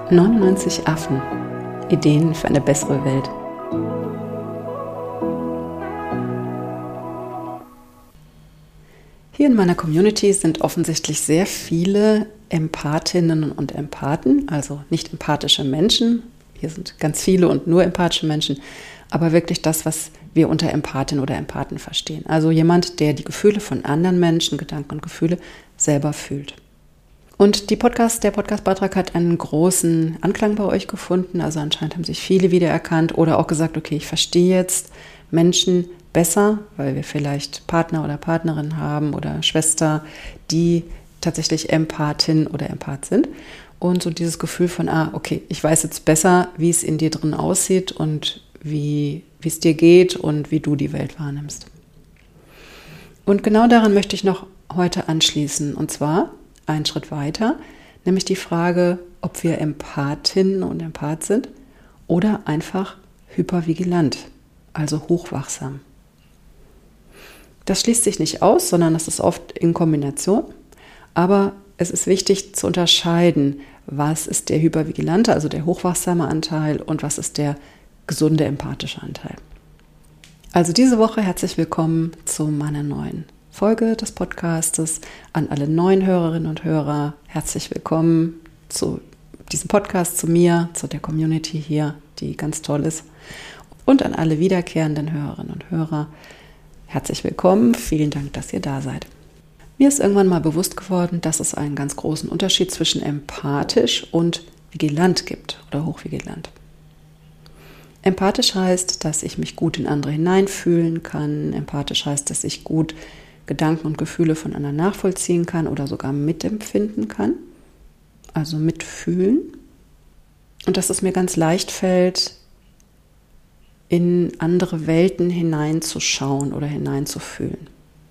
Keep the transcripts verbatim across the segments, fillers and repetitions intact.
neunundneunzig Affen. Ideen für eine bessere Welt. Hier in meiner Community sind offensichtlich sehr viele Empathinnen und Empathen, also nicht empathische Menschen. Hier sind ganz viele und nur empathische Menschen, aber wirklich das, was wir unter Empathin oder Empathen verstehen. Also jemand, der die Gefühle von anderen Menschen, Gedanken und Gefühle selber fühlt. Und die Podcast, der Podcastbeitrag hat einen großen Anklang bei euch gefunden. Also anscheinend haben sich viele wiedererkannt oder auch gesagt, okay, ich verstehe jetzt Menschen besser, weil wir vielleicht Partner oder Partnerin haben oder Schwester, die tatsächlich Empathin oder Empath sind. Und so dieses Gefühl von, ah, okay, ich weiß jetzt besser, wie es in dir drin aussieht und wie, wie es dir geht und wie du die Welt wahrnimmst. Und genau daran möchte ich noch heute anschließen. Und zwar einen Schritt weiter, nämlich die Frage, ob wir Empathinnen und Empath sind oder einfach hypervigilant, also hochwachsam. Das schließt sich nicht aus, sondern das ist oft in Kombination. Aber es ist wichtig zu unterscheiden, was ist der hypervigilante, also der hochwachsame Anteil und was ist der gesunde empathische Anteil. Also diese Woche herzlich willkommen zu meiner neuen Folge des Podcastes. An alle neuen Hörerinnen und Hörer herzlich willkommen zu diesem Podcast, zu mir, zu der Community hier, die ganz toll ist. Und an alle wiederkehrenden Hörerinnen und Hörer herzlich willkommen. Vielen Dank, dass ihr da seid. Mir ist irgendwann mal bewusst geworden, dass es einen ganz großen Unterschied zwischen empathisch und vigilant gibt oder hochvigilant. Empathisch heißt, dass ich mich gut in andere hineinfühlen kann. Empathisch heißt, dass ich gut Gedanken und Gefühle von anderen nachvollziehen kann oder sogar mitempfinden kann, also mitfühlen. Und dass es mir ganz leicht fällt, in andere Welten hineinzuschauen oder hineinzufühlen.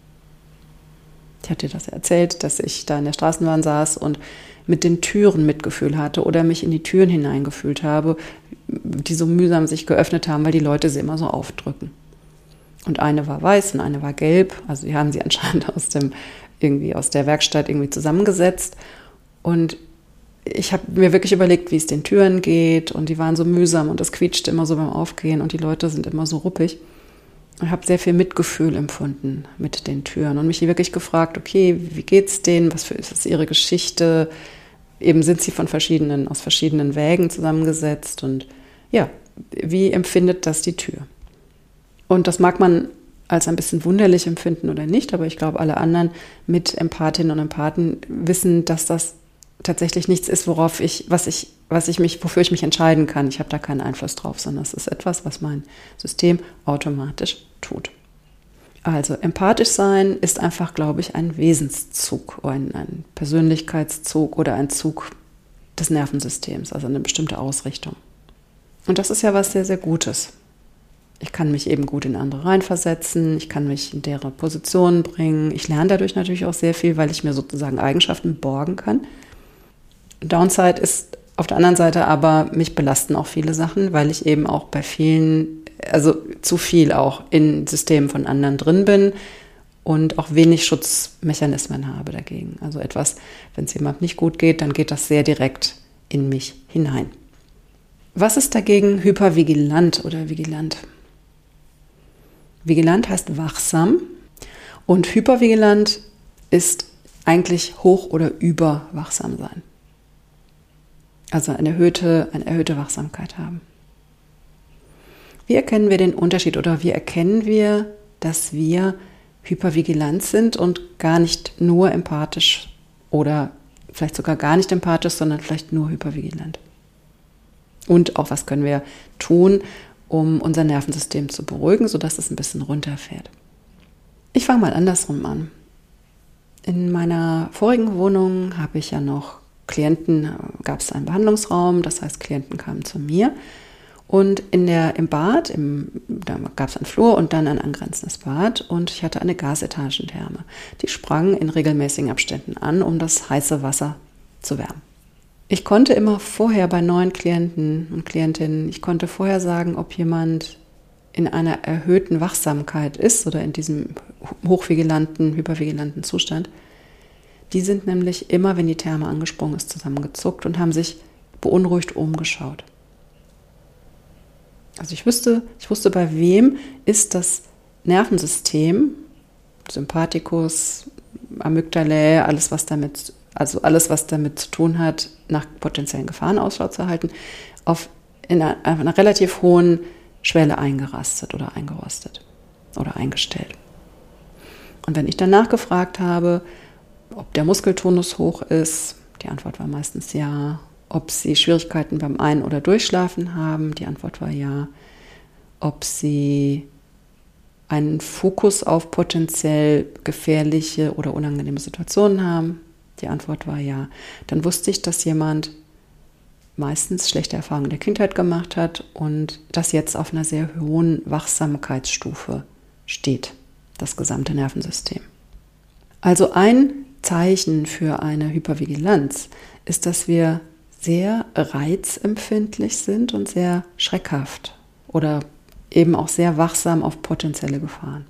Ich hatte dir das erzählt, dass ich da in der Straßenbahn saß und mit den Türen Mitgefühl hatte oder mich in die Türen hineingefühlt habe, die so mühsam sich geöffnet haben, weil die Leute sie immer so aufdrücken. Und eine war weiß und eine war gelb. Also die haben sie anscheinend aus dem irgendwie aus der Werkstatt irgendwie zusammengesetzt. Und ich habe mir wirklich überlegt, wie es den Türen geht. Und die waren so mühsam und es quietschte immer so beim Aufgehen. Und die Leute sind immer so ruppig. Und habe sehr viel Mitgefühl empfunden mit den Türen. Und mich wirklich gefragt, okay, wie geht's denen? Was für ist ihre Geschichte? Eben sind sie von verschiedenen, aus verschiedenen Wägen zusammengesetzt. Und ja, wie empfindet das die Tür? Und das mag man als ein bisschen wunderlich empfinden oder nicht, aber ich glaube, alle anderen mit Empathinnen und Empathen wissen, dass das tatsächlich nichts ist, worauf ich, was ich, was ich mich, wofür ich mich entscheiden kann. Ich habe da keinen Einfluss drauf, sondern es ist etwas, was mein System automatisch tut. Also empathisch sein ist einfach, glaube ich, ein Wesenszug, ein, ein Persönlichkeitszug oder ein Zug des Nervensystems, also eine bestimmte Ausrichtung. Und das ist ja was sehr, sehr Gutes. Ich kann mich eben gut in andere reinversetzen, ich kann mich in deren Positionen bringen. Ich lerne dadurch natürlich auch sehr viel, weil ich mir sozusagen Eigenschaften borgen kann. Downside ist auf der anderen Seite aber, mich belasten auch viele Sachen, weil ich eben auch bei vielen, also zu viel auch in Systemen von anderen drin bin und auch wenig Schutzmechanismen habe dagegen. Also etwas, wenn es jemandem nicht gut geht, dann geht das sehr direkt in mich hinein. Was ist dagegen hypervigilant oder vigilant? Vigilant heißt wachsam und hypervigilant ist eigentlich hoch- oder überwachsam sein. Also eine erhöhte, eine erhöhte Wachsamkeit haben. Wie erkennen wir den Unterschied oder wie erkennen wir, dass wir hypervigilant sind und gar nicht nur empathisch oder vielleicht sogar gar nicht empathisch, sondern vielleicht nur hypervigilant? Und auch was können wir tun, um unser Nervensystem zu beruhigen, sodass es ein bisschen runterfährt. Ich fange mal andersrum an. In meiner vorigen Wohnung habe ich ja noch Klienten, gab es einen Behandlungsraum, das heißt Klienten kamen zu mir. Und in der, im Bad, im, da gab es einen Flur und dann ein angrenzendes Bad und ich hatte eine Gasetagentherme. Die sprang in regelmäßigen Abständen an, um das heiße Wasser zu wärmen. Ich konnte immer vorher bei neuen Klienten und Klientinnen, ich konnte vorher sagen, ob jemand in einer erhöhten Wachsamkeit ist oder in diesem hochvigilanten, hypervigilanten Zustand. Die sind nämlich immer, wenn die Therme angesprungen ist, zusammengezuckt und haben sich beunruhigt umgeschaut. Also ich wusste, ich wusste, bei wem ist das Nervensystem, Sympathikus, Amygdalae, alles was damit, also alles was damit zu tun hat, nach potenziellen Gefahren Ausschau zu halten, auf in einer, auf einer relativ hohen Schwelle eingerastet oder eingerostet oder eingestellt. Und wenn ich dann nachgefragt habe, ob der Muskeltonus hoch ist, die Antwort war meistens ja. Ob sie Schwierigkeiten beim Ein- oder Durchschlafen haben, die Antwort war ja. Ob sie einen Fokus auf potenziell gefährliche oder unangenehme Situationen haben, die Antwort war ja. Dann wusste ich, dass jemand meistens schlechte Erfahrungen in der Kindheit gemacht hat und das jetzt auf einer sehr hohen Wachsamkeitsstufe steht, das gesamte Nervensystem. Also ein Zeichen für eine Hypervigilanz ist, dass wir sehr reizempfindlich sind und sehr schreckhaft oder eben auch sehr wachsam auf potenzielle Gefahren.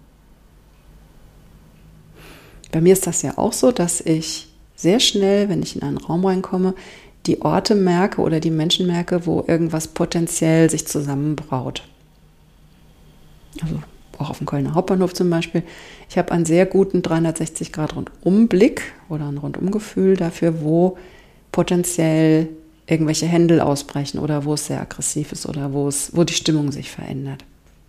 Bei mir ist das ja auch so, dass ich sehr schnell, wenn ich in einen Raum reinkomme, die Orte merke oder die Menschen merke, wo irgendwas potenziell sich zusammenbraut. Also auch auf dem Kölner Hauptbahnhof zum Beispiel. Ich habe einen sehr guten dreihundertsechzig Grad Rundumblick oder ein Rundumgefühl dafür, wo potenziell irgendwelche Händel ausbrechen oder wo es sehr aggressiv ist oder wo es, wo die Stimmung sich verändert.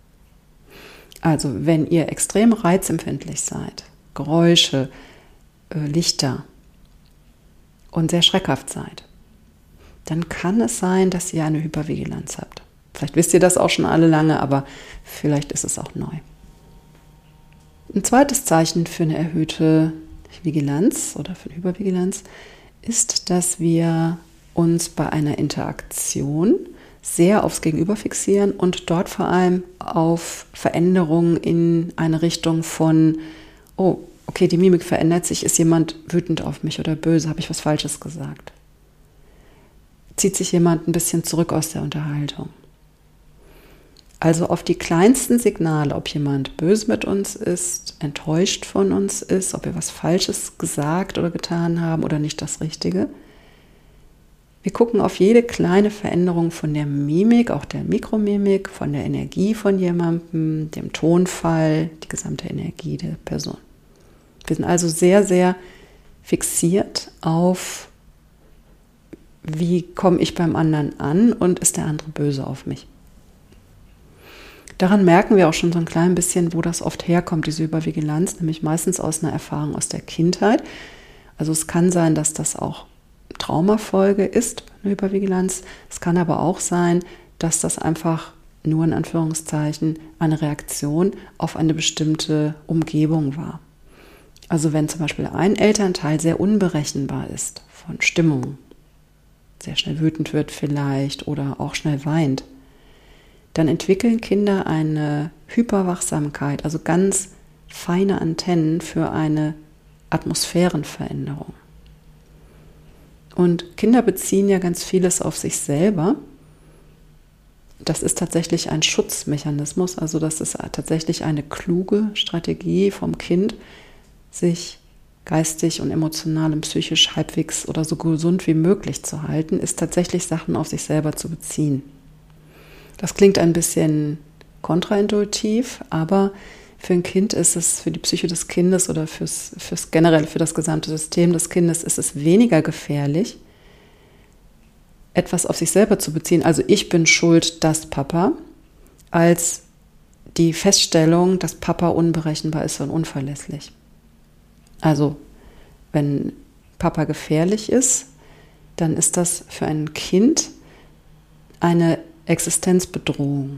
Also wenn ihr extrem reizempfindlich seid, Geräusche, äh, Lichter und sehr schreckhaft seid, dann kann es sein, dass ihr eine Hypervigilanz habt. Vielleicht wisst ihr das auch schon alle lange, aber vielleicht ist es auch neu. Ein zweites Zeichen für eine erhöhte Vigilanz oder für eine Hypervigilanz ist, dass wir uns bei einer Interaktion sehr aufs Gegenüber fixieren und dort vor allem auf Veränderungen in eine Richtung von, oh, okay, die Mimik verändert sich, ist jemand wütend auf mich oder böse, habe ich was Falsches gesagt? Zieht sich jemand ein bisschen zurück aus der Unterhaltung? Also auf die kleinsten Signale, ob jemand böse mit uns ist, enttäuscht von uns ist, ob wir was Falsches gesagt oder getan haben oder nicht das Richtige. Wir gucken auf jede kleine Veränderung von der Mimik, auch der Mikromimik, von der Energie von jemandem, dem Tonfall, die gesamte Energie der Person. Wir sind also sehr, sehr fixiert auf, wie komme ich beim anderen an und ist der andere böse auf mich. Daran merken wir auch schon so ein klein bisschen, wo das oft herkommt, diese Hypervigilanz, nämlich meistens aus einer Erfahrung aus der Kindheit. Also es kann sein, dass das auch Traumafolge ist, eine Hypervigilanz. Es kann aber auch sein, dass das einfach nur in Anführungszeichen eine Reaktion auf eine bestimmte Umgebung war. Also wenn zum Beispiel ein Elternteil sehr unberechenbar ist von Stimmung, sehr schnell wütend wird vielleicht oder auch schnell weint, dann entwickeln Kinder eine Hyperwachsamkeit, also ganz feine Antennen für eine Atmosphärenveränderung. Und Kinder beziehen ja ganz vieles auf sich selber. Das ist tatsächlich ein Schutzmechanismus, also das ist tatsächlich eine kluge Strategie vom Kind, sich geistig und emotional und psychisch halbwegs oder so gesund wie möglich zu halten, ist tatsächlich Sachen auf sich selber zu beziehen. Das klingt ein bisschen kontraintuitiv, aber für ein Kind ist es, für die Psyche des Kindes oder fürs, fürs generell für das gesamte System des Kindes ist es weniger gefährlich, etwas auf sich selber zu beziehen. Also ich bin schuld, dass Papa, als die Feststellung, dass Papa unberechenbar ist und unverlässlich. Also wenn Papa gefährlich ist, dann ist das für ein Kind eine Existenzbedrohung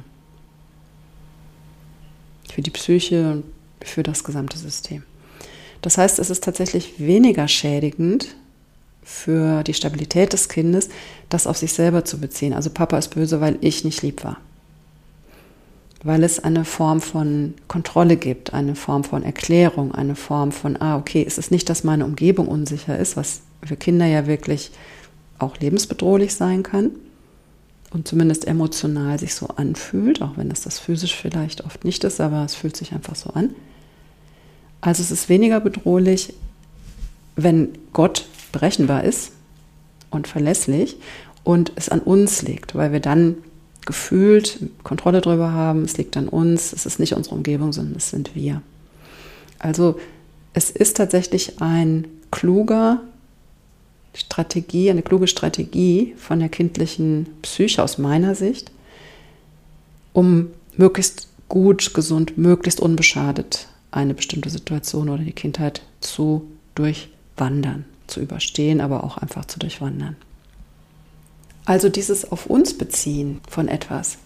für die Psyche und für das gesamte System. Das heißt, es ist tatsächlich weniger schädigend für die Stabilität des Kindes, das auf sich selber zu beziehen. Also Papa ist böse, weil ich nicht lieb war. Weil es eine Form von Kontrolle gibt, eine Form von Erklärung, eine Form von, ah, okay, es ist nicht, dass meine Umgebung unsicher ist, was für Kinder ja wirklich auch lebensbedrohlich sein kann und zumindest emotional sich so anfühlt, auch wenn es das physisch vielleicht oft nicht ist, aber es fühlt sich einfach so an. Also es ist weniger bedrohlich, wenn Gott berechenbar ist und verlässlich und es an uns liegt, weil wir dann gefühlt Kontrolle drüber haben, es liegt an uns, es ist nicht unsere Umgebung, sondern es sind wir. Also es ist tatsächlich ein kluger Strategie, eine kluge Strategie von der kindlichen Psyche aus meiner Sicht, um möglichst gut, gesund, möglichst unbeschadet eine bestimmte Situation oder die Kindheit zu durchwandern, zu überstehen, aber auch einfach zu durchwandern. Also dieses auf uns beziehen von etwas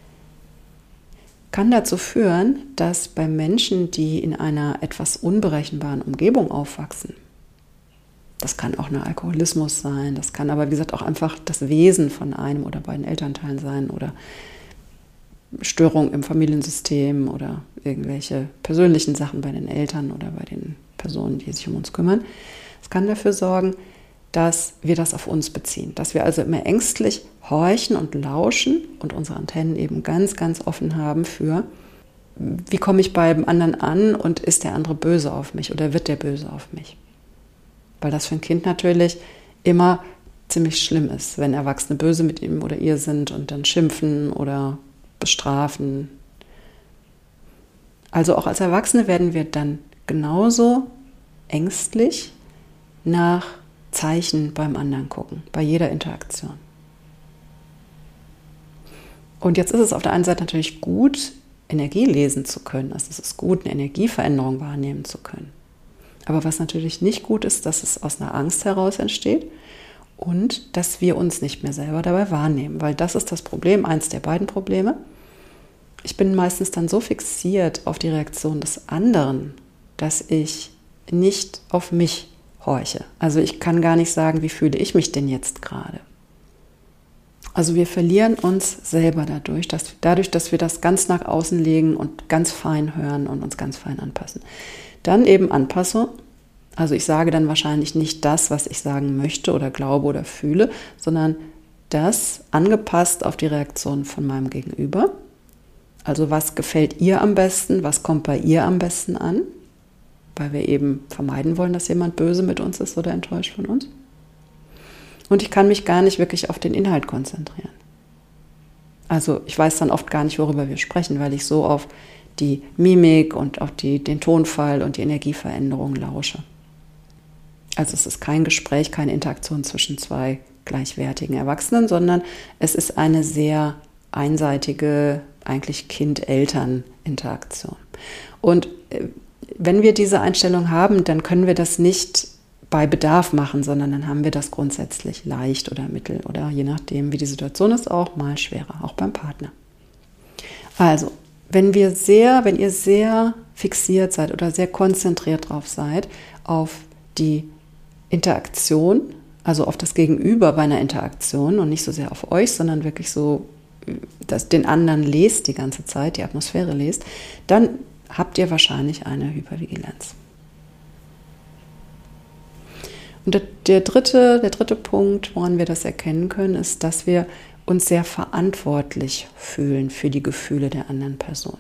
kann dazu führen, dass bei Menschen, die in einer etwas unberechenbaren Umgebung aufwachsen, das kann auch ein Alkoholismus sein, das kann aber wie gesagt auch einfach das Wesen von einem oder beiden Elternteilen sein oder Störungen im Familiensystem oder irgendwelche persönlichen Sachen bei den Eltern oder bei den Personen, die sich um uns kümmern. Es kann dafür sorgen, dass wir das auf uns beziehen, dass wir also immer ängstlich horchen und lauschen und unsere Antennen eben ganz, ganz offen haben für, wie komme ich beim anderen an und ist der andere böse auf mich oder wird der böse auf mich? Weil das für ein Kind natürlich immer ziemlich schlimm ist, wenn Erwachsene böse mit ihm oder ihr sind und dann schimpfen oder bestrafen. Also auch als Erwachsene werden wir dann genauso ängstlich nach Zeichen beim anderen gucken, bei jeder Interaktion. Und jetzt ist es auf der einen Seite natürlich gut, Energie lesen zu können. Also es ist gut, eine Energieveränderung wahrnehmen zu können. Aber was natürlich nicht gut ist, dass es aus einer Angst heraus entsteht und dass wir uns nicht mehr selber dabei wahrnehmen. Weil das ist das Problem, eins der beiden Probleme. Ich bin meistens dann so fixiert auf die Reaktion des anderen, dass ich nicht auf mich horche. Also ich kann gar nicht sagen, wie fühle ich mich denn jetzt gerade. Also wir verlieren uns selber dadurch, dass, dadurch, dass wir das ganz nach außen legen und ganz fein hören und uns ganz fein anpassen. Dann eben Anpassung. Also ich sage dann wahrscheinlich nicht das, was ich sagen möchte oder glaube oder fühle, sondern das angepasst auf die Reaktion von meinem Gegenüber. Also was gefällt ihr am besten, was kommt bei ihr am besten an? Weil wir eben vermeiden wollen, dass jemand böse mit uns ist oder enttäuscht von uns. Und ich kann mich gar nicht wirklich auf den Inhalt konzentrieren. Also ich weiß dann oft gar nicht, worüber wir sprechen, weil ich so auf die Mimik und auf die, den Tonfall und die Energieveränderung lausche. Also es ist kein Gespräch, keine Interaktion zwischen zwei gleichwertigen Erwachsenen, sondern es ist eine sehr einseitige, eigentlich Kind-Eltern-Interaktion. Und wenn wir diese Einstellung haben, dann können wir das nicht bei Bedarf machen, sondern dann haben wir das grundsätzlich leicht oder mittel oder je nachdem, wie die Situation ist, auch mal schwerer, auch beim Partner. Also, wenn wir sehr, wenn ihr sehr fixiert seid oder sehr konzentriert drauf seid, auf die Interaktion, also auf das Gegenüber bei einer Interaktion und nicht so sehr auf euch, sondern wirklich so, dass den anderen lest die ganze Zeit, die Atmosphäre lest, dann habt ihr wahrscheinlich eine Hypervigilanz. Und der, der, dritte, der dritte Punkt, woran wir das erkennen können, ist, dass wir uns sehr verantwortlich fühlen für die Gefühle der anderen Person.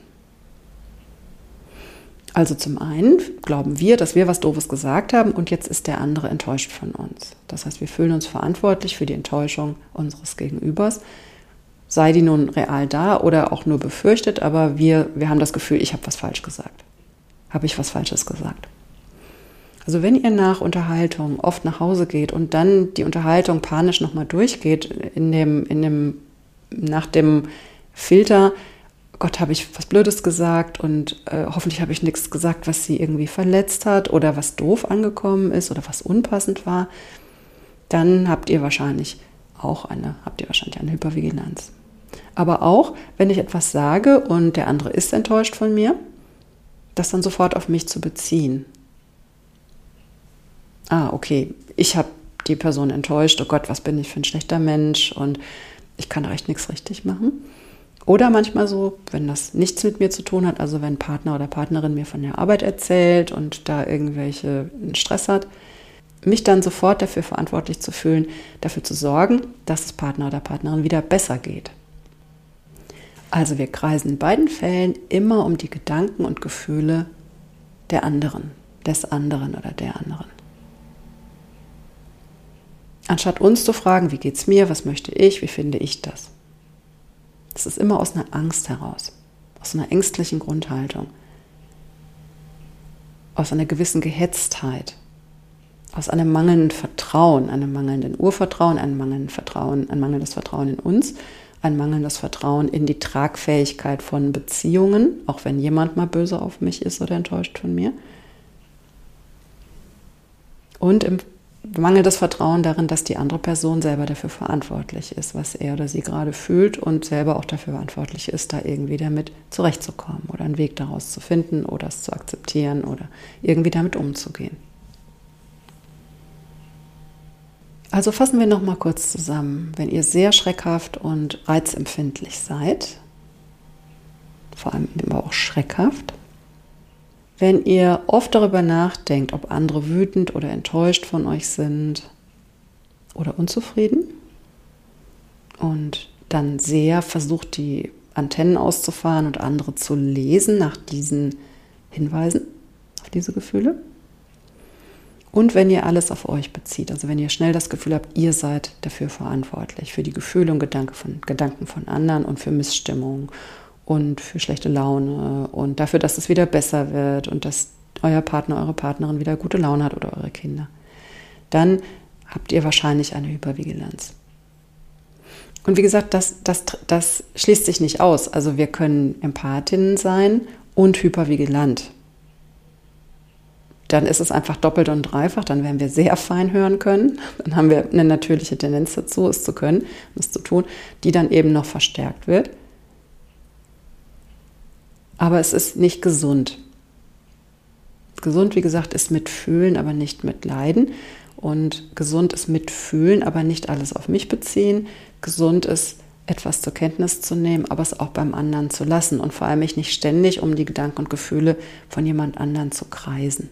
Also zum einen glauben wir, dass wir was Doofes gesagt haben und jetzt ist der andere enttäuscht von uns. Das heißt, wir fühlen uns verantwortlich für die Enttäuschung unseres Gegenübers, sei die nun real da oder auch nur befürchtet, aber wir, wir haben das Gefühl, ich habe was falsch gesagt. Habe ich was Falsches gesagt? Also wenn ihr nach Unterhaltung oft nach Hause geht und dann die Unterhaltung panisch nochmal durchgeht, in dem, in dem, nach dem Filter, Gott, habe ich was Blödes gesagt und äh, hoffentlich habe ich nichts gesagt, was sie irgendwie verletzt hat oder was doof angekommen ist oder was unpassend war, dann habt ihr wahrscheinlich auch eine, habt ihr wahrscheinlich eine Hypervigilanz. Aber auch, wenn ich etwas sage und der andere ist enttäuscht von mir, das dann sofort auf mich zu beziehen. Ah, okay, ich habe die Person enttäuscht, oh Gott, was bin ich für ein schlechter Mensch und ich kann echt nichts richtig machen. Oder manchmal so, wenn das nichts mit mir zu tun hat, also wenn Partner oder Partnerin mir von der Arbeit erzählt und da irgendwelche Stress hat, mich dann sofort dafür verantwortlich zu fühlen, dafür zu sorgen, dass es Partner oder Partnerin wieder besser geht. Also wir kreisen in beiden Fällen immer um die Gedanken und Gefühle der anderen, des anderen oder der anderen. Anstatt uns zu fragen, wie geht's mir, was möchte ich, wie finde ich das? Das ist immer aus einer Angst heraus, aus einer ängstlichen Grundhaltung, aus einer gewissen Gehetztheit, aus einem mangelnden Vertrauen, einem mangelnden Urvertrauen, einem mangelnden Vertrauen, ein mangelndes Vertrauen in uns, ein mangelndes Vertrauen in die Tragfähigkeit von Beziehungen, auch wenn jemand mal böse auf mich ist oder enttäuscht von mir. Und im mangelndes Vertrauen darin, dass die andere Person selber dafür verantwortlich ist, was er oder sie gerade fühlt und selber auch dafür verantwortlich ist, da irgendwie damit zurechtzukommen oder einen Weg daraus zu finden oder es zu akzeptieren oder irgendwie damit umzugehen. Also fassen wir noch mal kurz zusammen. Wenn ihr sehr schreckhaft und reizempfindlich seid, vor allem aber auch schreckhaft, wenn ihr oft darüber nachdenkt, ob andere wütend oder enttäuscht von euch sind oder unzufrieden und dann sehr versucht, die Antennen auszufahren und andere zu lesen nach diesen Hinweisen auf diese Gefühle. Und wenn ihr alles auf euch bezieht, also wenn ihr schnell das Gefühl habt, ihr seid dafür verantwortlich, für die Gefühle und Gedanken von, Gedanken von anderen und für Missstimmung und für schlechte Laune und dafür, dass es wieder besser wird und dass euer Partner, eure Partnerin wieder gute Laune hat oder eure Kinder, dann habt ihr wahrscheinlich eine Hypervigilanz. Und wie gesagt, das, das, das schließt sich nicht aus. Also wir können Empathinnen sein und hypervigilant. Dann ist es einfach doppelt und dreifach, dann werden wir sehr fein hören können. Dann haben wir eine natürliche Tendenz dazu, es zu können, es zu tun, die dann eben noch verstärkt wird. Aber es ist nicht gesund. Gesund, wie gesagt, ist mitfühlen, aber nicht mitleiden. Und gesund ist mitfühlen, aber nicht alles auf mich beziehen. Gesund ist, etwas zur Kenntnis zu nehmen, aber es auch beim anderen zu lassen. Und vor allem mich nicht ständig um die Gedanken und Gefühle von jemand anderen zu kreisen.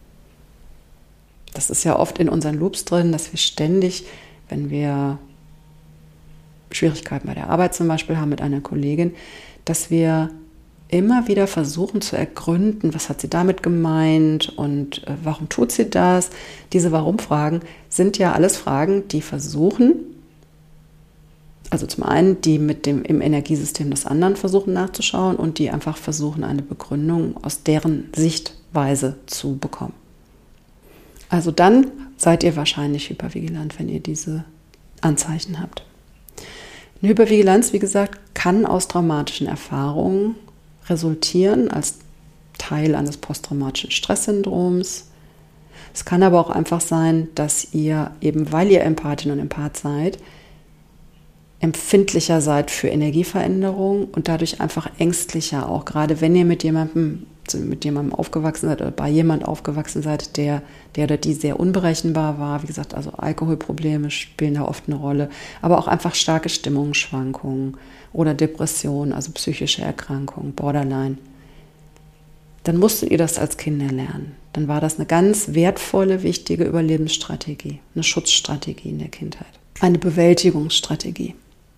Das ist ja oft in unseren Loops drin, dass wir ständig, wenn wir Schwierigkeiten bei der Arbeit zum Beispiel haben mit einer Kollegin, dass wir immer wieder versuchen zu ergründen, was hat sie damit gemeint und äh, warum tut sie das? Diese Warum-Fragen sind ja alles Fragen, die versuchen, also zum einen, die mit dem im Energiesystem des anderen versuchen nachzuschauen und die einfach versuchen, eine Begründung aus deren Sichtweise zu bekommen. Also dann seid ihr wahrscheinlich hypervigilant, wenn ihr diese Anzeichen habt. Eine Hypervigilanz, wie gesagt, kann aus traumatischen Erfahrungen resultieren als Teil eines posttraumatischen Stresssyndroms. Es kann aber auch einfach sein, dass ihr, eben weil ihr Empathin und Empath seid, empfindlicher seid für Energieveränderungen und dadurch einfach ängstlicher, auch gerade wenn ihr mit jemandem, mit jemandem aufgewachsen seid oder bei jemandem aufgewachsen seid, der, der oder die sehr unberechenbar war. Wie gesagt, also Alkoholprobleme spielen da oft eine Rolle, aber auch einfach starke Stimmungsschwankungen oder Depressionen, also psychische Erkrankungen, Borderline. Dann musstet ihr das als Kinder lernen. Dann war das eine ganz wertvolle, wichtige Überlebensstrategie, eine Schutzstrategie in der Kindheit, eine Bewältigungsstrategie.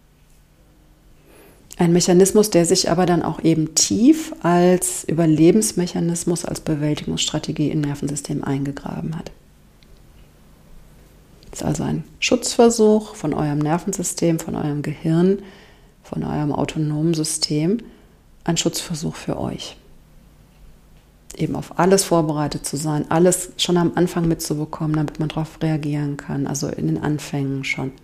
Ein Mechanismus, der sich aber dann auch eben tief als Überlebensmechanismus, als Bewältigungsstrategie im Nervensystem eingegraben hat. Das ist also ein Schutzversuch von eurem Nervensystem, von eurem Gehirn, von eurem autonomen System, ein Schutzversuch für euch. Eben auf alles vorbereitet zu sein, alles schon am Anfang mitzubekommen, damit man darauf reagieren kann, also in den Anfängen schon.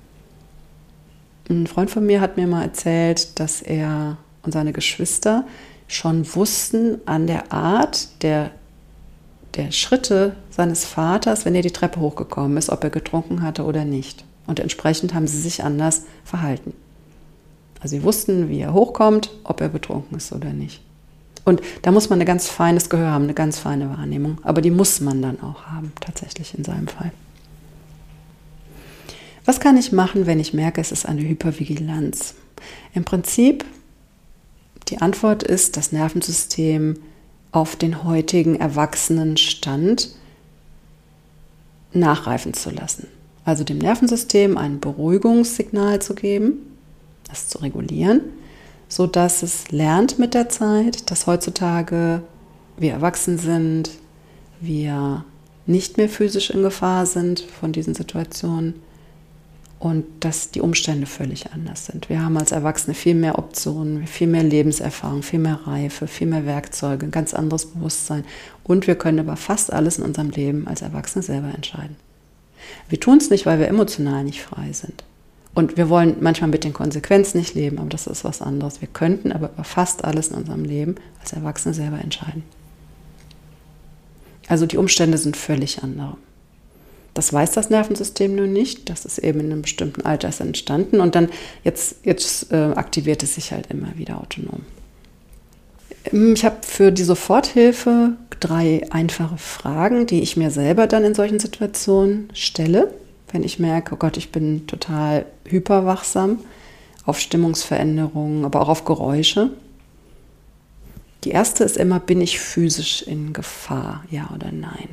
Ein Freund von mir hat mir mal erzählt, dass er und seine Geschwister schon wussten an der Art der, der Schritte seines Vaters, wenn er die Treppe hochgekommen ist, ob er getrunken hatte oder nicht. Und entsprechend haben sie sich anders verhalten. Also sie wussten, wie er hochkommt, ob er betrunken ist oder nicht. Und da muss man ein ganz feines Gehör haben, eine ganz feine Wahrnehmung. Aber die muss man dann auch haben, tatsächlich in seinem Fall. Was kann ich machen, wenn ich merke, es ist eine Hypervigilanz? Im Prinzip, die Antwort ist, das Nervensystem auf den heutigen Erwachsenenstand nachreifen zu lassen. Also dem Nervensystem ein Beruhigungssignal zu geben, das zu regulieren, sodass es lernt mit der Zeit, dass heutzutage wir erwachsen sind, wir nicht mehr physisch in Gefahr sind von diesen Situationen und dass die Umstände völlig anders sind. Wir haben als Erwachsene viel mehr Optionen, viel mehr Lebenserfahrung, viel mehr Reife, viel mehr Werkzeuge, ein ganz anderes Bewusstsein und wir können über fast alles in unserem Leben als Erwachsene selber entscheiden. Wir tun es nicht, weil wir emotional nicht frei sind. Und wir wollen manchmal mit den Konsequenzen nicht leben, aber das ist was anderes. Wir könnten aber über fast alles in unserem Leben als Erwachsene selber entscheiden. Also die Umstände sind völlig andere. Das weiß das Nervensystem nun nicht. Das ist eben in einem bestimmten Alter entstanden und dann jetzt, jetzt äh, aktiviert es sich halt immer wieder autonom. Ich habe für die Soforthilfe drei einfache Fragen, die ich mir selber dann in solchen Situationen stelle. Wenn ich merke, oh Gott, ich bin total hyperwachsam auf Stimmungsveränderungen, aber auch auf Geräusche. Die erste ist immer, bin ich physisch in Gefahr, ja oder nein?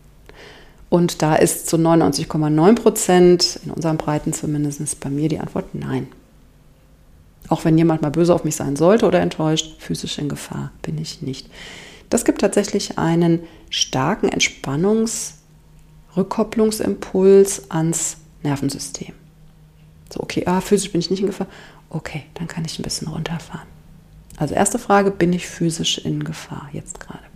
Und da ist zu neunundneunzig Komma neun Prozent, in unseren Breiten zumindest bei mir die Antwort nein. Auch wenn jemand mal böse auf mich sein sollte oder enttäuscht, physisch in Gefahr bin ich nicht. Das gibt tatsächlich einen starken Entspannungs- Rückkopplungsimpuls ans Nervensystem. So, okay, ah, physisch bin ich nicht in Gefahr. Okay, dann kann ich ein bisschen runterfahren. Also erste Frage, bin ich physisch in Gefahr jetzt gerade?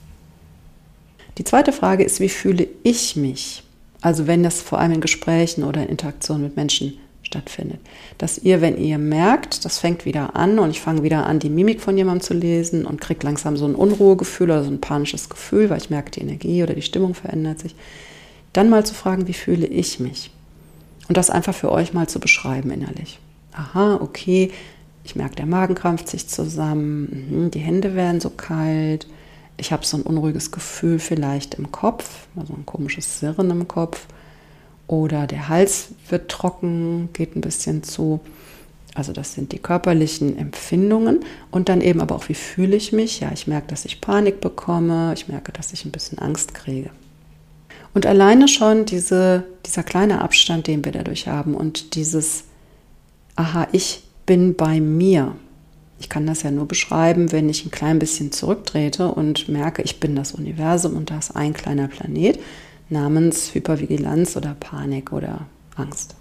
Die zweite Frage ist, wie fühle ich mich? Also wenn das vor allem in Gesprächen oder in Interaktionen mit Menschen stattfindet. Dass ihr, wenn ihr merkt, das fängt wieder an und ich fange wieder an, die Mimik von jemandem zu lesen und kriege langsam so ein Unruhegefühl oder so ein panisches Gefühl, weil ich merke, die Energie oder die Stimmung verändert sich, dann mal zu fragen, wie fühle ich mich? Und das einfach für euch mal zu beschreiben innerlich. Aha, okay, ich merke, der Magen krampft sich zusammen, die Hände werden so kalt, ich habe so ein unruhiges Gefühl vielleicht im Kopf, also ein komisches Sirren im Kopf oder der Hals wird trocken, geht ein bisschen zu. Also das sind die körperlichen Empfindungen und dann eben aber auch, wie fühle ich mich? Ja, ich merke, dass ich Panik bekomme, ich merke, dass ich ein bisschen Angst kriege. Und alleine schon diese, dieser kleine Abstand, den wir dadurch haben und dieses, aha, ich bin bei mir. Ich kann das ja nur beschreiben, wenn ich ein klein bisschen zurücktrete und merke, ich bin das Universum und da ist ein kleiner Planet namens Hypervigilanz oder Panik oder Angst.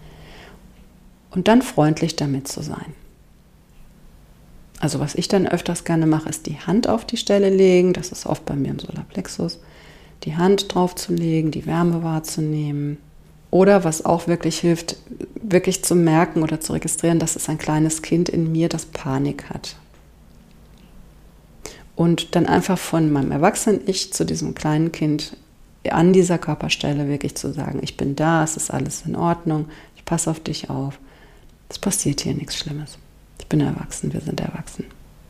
Und dann freundlich damit zu sein. Also was ich dann öfters gerne mache, ist die Hand auf die Stelle legen. Das ist oft bei mir im Solarplexus. Die Hand drauf zu legen, die Wärme wahrzunehmen. Oder was auch wirklich hilft, wirklich zu merken oder zu registrieren, dass es ein kleines Kind in mir, das Panik hat. Und dann einfach von meinem Erwachsenen-Ich zu diesem kleinen Kind an dieser Körperstelle wirklich zu sagen, ich bin da, es ist alles in Ordnung, ich passe auf dich auf. Es passiert hier nichts Schlimmes. Ich bin erwachsen, wir sind erwachsen.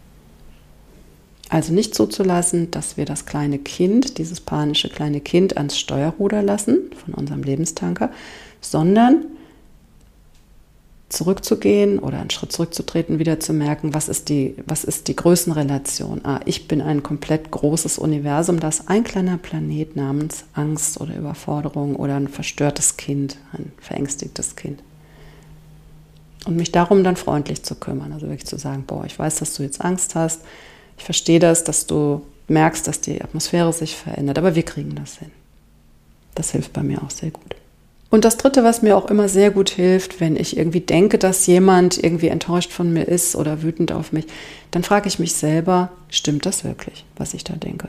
Also nicht zuzulassen, dass wir das kleine Kind, dieses panische kleine Kind ans Steuerruder lassen von unserem Lebenstanker, sondern zurückzugehen oder einen Schritt zurückzutreten, wieder zu merken, was ist die, was ist die Größenrelation? Ah, ich bin ein komplett großes Universum, das ein kleiner Planet namens Angst oder Überforderung oder ein verstörtes Kind, ein verängstigtes Kind. Und mich darum dann freundlich zu kümmern, also wirklich zu sagen, boah, ich weiß, dass du jetzt Angst hast, ich verstehe das, dass du merkst, dass die Atmosphäre sich verändert, aber wir kriegen das hin. Das hilft bei mir auch sehr gut. Und das Dritte, was mir auch immer sehr gut hilft, wenn ich irgendwie denke, dass jemand irgendwie enttäuscht von mir ist oder wütend auf mich, dann frage ich mich selber, stimmt das wirklich, was ich da denke?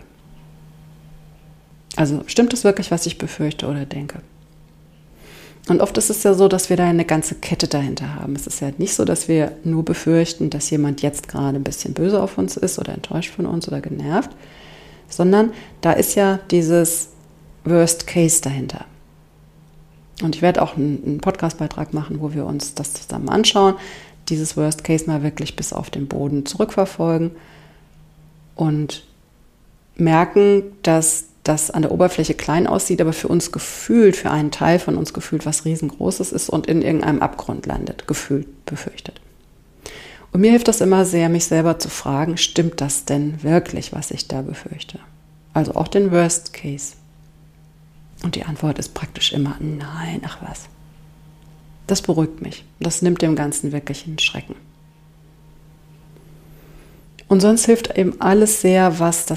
Also stimmt das wirklich, was ich befürchte oder denke? Und oft ist es ja so, dass wir da eine ganze Kette dahinter haben. Es ist ja nicht so, dass wir nur befürchten, dass jemand jetzt gerade ein bisschen böse auf uns ist oder enttäuscht von uns oder genervt, sondern da ist ja dieses Worst Case dahinter. Und ich werde auch einen Podcast-Beitrag machen, wo wir uns das zusammen anschauen, dieses Worst Case mal wirklich bis auf den Boden zurückverfolgen und merken, dass das an der Oberfläche klein aussieht, aber für uns gefühlt, für einen Teil von uns gefühlt was riesengroßes ist und in irgendeinem Abgrund landet, gefühlt, befürchtet. Und mir hilft das immer sehr, mich selber zu fragen, stimmt das denn wirklich, was ich da befürchte? Also auch den Worst Case. Und die Antwort ist praktisch immer, nein, ach was. Das beruhigt mich. Das nimmt dem Ganzen wirklich einen Schrecken. Und sonst hilft eben alles sehr, was das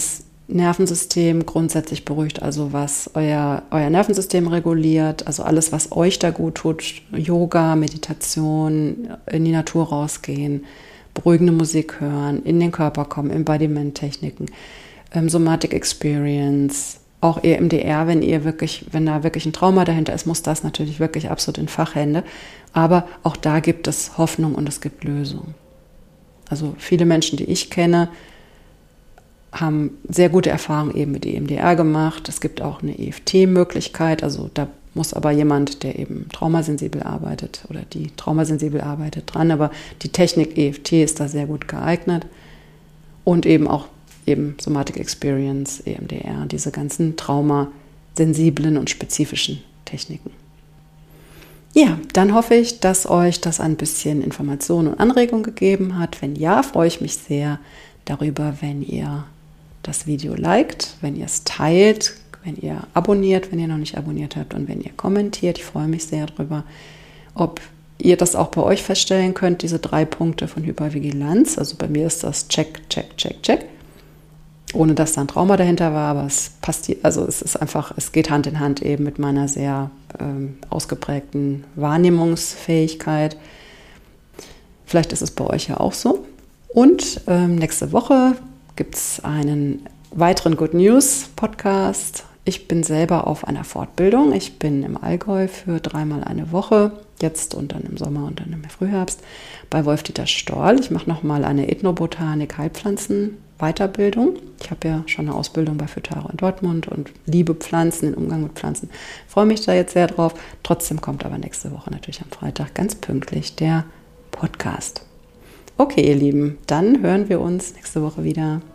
Nervensystem grundsätzlich beruhigt, also was euer, euer Nervensystem reguliert, also alles, was euch da gut tut, Yoga, Meditation, in die Natur rausgehen, beruhigende Musik hören, in den Körper kommen, Embodiment-Techniken, ähm, Somatic Experience, auch E M D R, wenn ihr wirklich, wenn da wirklich ein Trauma dahinter ist, muss das natürlich wirklich absolut in Fachhände, aber auch da gibt es Hoffnung und es gibt Lösungen. Also viele Menschen, die ich kenne, haben sehr gute Erfahrungen eben mit E M D R gemacht. Es gibt auch eine E F T-Möglichkeit, also da muss aber jemand, der eben traumasensibel arbeitet oder die traumasensibel arbeitet, dran, aber die Technik E F T ist da sehr gut geeignet und eben auch eben Somatic Experience, E M D R, diese ganzen traumasensiblen und spezifischen Techniken. Ja, dann hoffe ich, dass euch das ein bisschen Information und Anregung gegeben hat. Wenn ja, freue ich mich sehr darüber, wenn ihr das Video liked, wenn ihr es teilt, wenn ihr abonniert, wenn ihr noch nicht abonniert habt und wenn ihr kommentiert. Ich freue mich sehr darüber, ob ihr das auch bei euch feststellen könnt, diese drei Punkte von Hypervigilanz. Also bei mir ist das Check, Check, Check, Check. Ohne dass da ein Trauma dahinter war, aber es passt, also es ist einfach, es geht Hand in Hand eben mit meiner sehr ähm, ausgeprägten Wahrnehmungsfähigkeit. Vielleicht ist es bei euch ja auch so. Und ähm, nächste Woche gibt es einen weiteren Good News Podcast. Ich bin selber auf einer Fortbildung. Ich bin im Allgäu für dreimal eine Woche, jetzt und dann im Sommer und dann im Frühherbst, bei Wolf-Dieter Storl. Ich mache nochmal eine Ethnobotanik Heilpflanzen Weiterbildung. Ich habe ja schon eine Ausbildung bei Phytaro in Dortmund und liebe Pflanzen, den Umgang mit Pflanzen. Freue mich da jetzt sehr drauf. Trotzdem kommt aber nächste Woche natürlich am Freitag ganz pünktlich der Podcast. Okay, ihr Lieben, dann hören wir uns nächste Woche wieder.